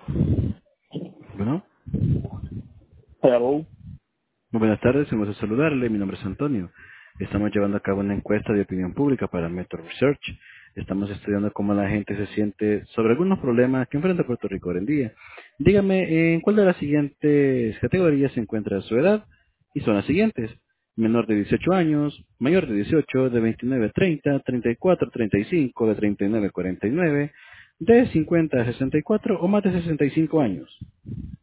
Bueno, Hello. muy buenas tardes, un gusto saludarle. Mi nombre es Antonio. Estamos llevando a cabo una encuesta de opinión pública para Metro Research. Estamos estudiando cómo la gente se siente sobre algunos problemas que enfrenta Puerto Rico hoy en día. Dígame, ¿en cuál de las siguientes categorías se encuentra su edad? Y son las siguientes. Menor de 18 años, mayor de 18, de 29 a 30, 34 a 35, de 39 a 49, de 50 a 64 o más de 65 años.